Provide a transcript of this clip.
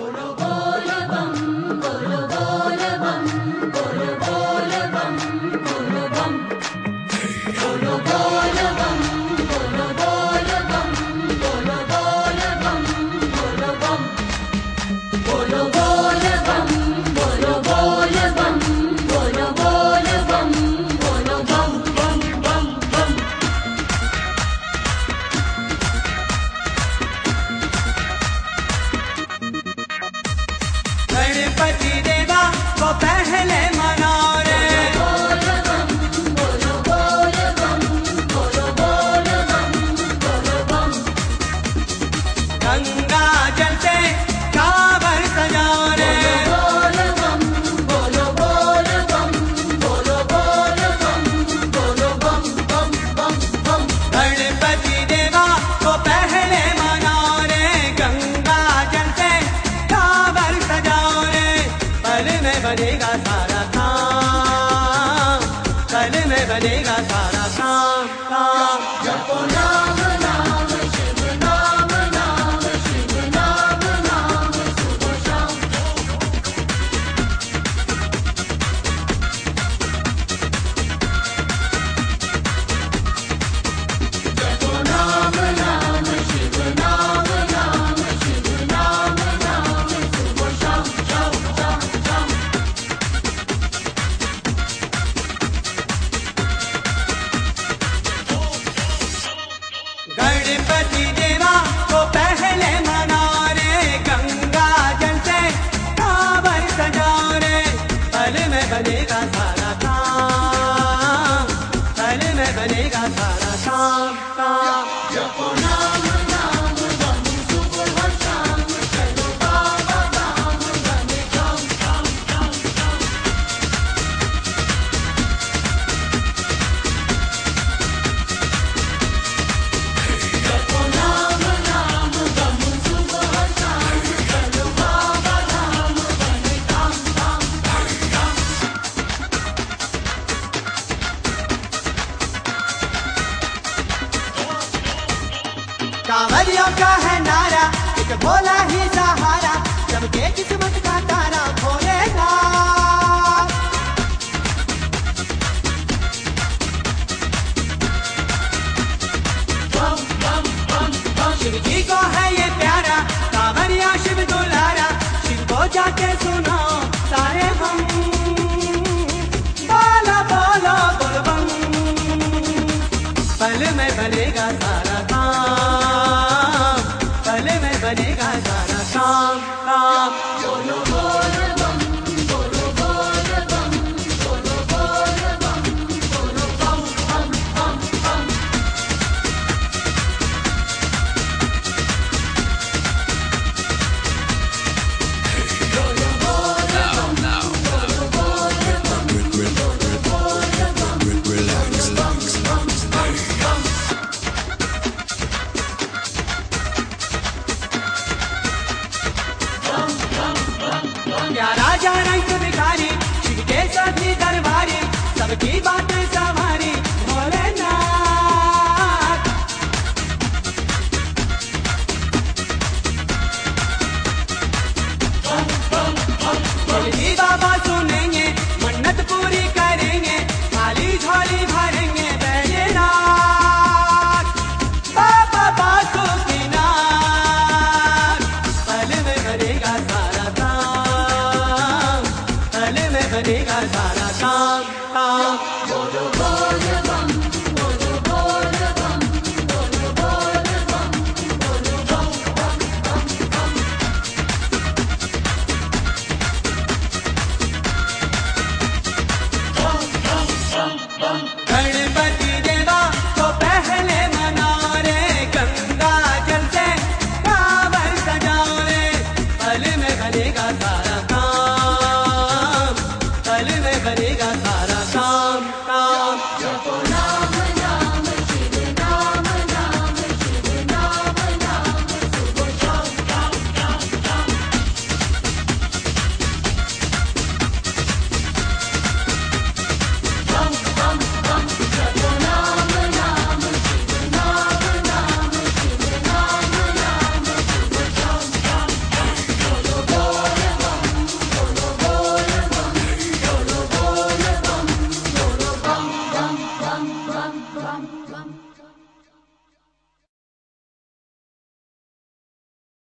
गणपति देवा को पहले मनाओ रे, गंगा जल से कांवर सजाओ रे, गणपति देवा को पहले मनाओ रे, गंगा जल से कांवर सजाओ रे, पल में बनेगा सारा काम, पल में बनेगा सारा काम काम। जपो नाम नाम शिव नाम नाम शिव नाम नाम सुबह शाम, जपो नाम नाम शिव नाम नाम शिव नाम नाम सुबह शाम शाम शाम शाम। गणपति देवा को पहले मनाओ रे, गंगा जल से कांवर सजाओ रे, पल में बनेगा सारा काम, पल में बनेगा सारा काम काम। जपो नाम नाम बम सुबह शाम, चलो बाबा धाम बने काम काम काम काम। जपो नाम नाम बम सुबह शाम, चलो बाबा धाम बने काम काम काम काम। कांवरियों का है नारा, एक भोला ही सहारा, सबके किस्मत का तारा भोलेनाथ। बम बम बम बम, शिव जी को है ये प्यारा, कांवरिया शिव दुलारा, शिव को जाके सुनो सारे हम, बोलो बोलो बोल बम, पल में बनेगा सारा काम, पल में बनेगा सारा काम काम। बोलो बोल बम, बोलो बोल बम, बोलो बोल बम, बोलो बम बम बम बम। बोलो बोल बम, बोलो बोल बम, बोलो बोल बम, Relax. बम बम बम बम। प्यारा जाना तो भिखारी, शिव के साथी दरबारी, सबकी बातें संभारी भोलेनाथ। जल्दी बाबा सुनेंगे, मन्नत पूरी करेंगे, खाली झोली भरेंगे बैजनाथ, बाबा बासुकीनाथ, पल में बनेगा सारा काम, पल में बनेगा सारा काम काम।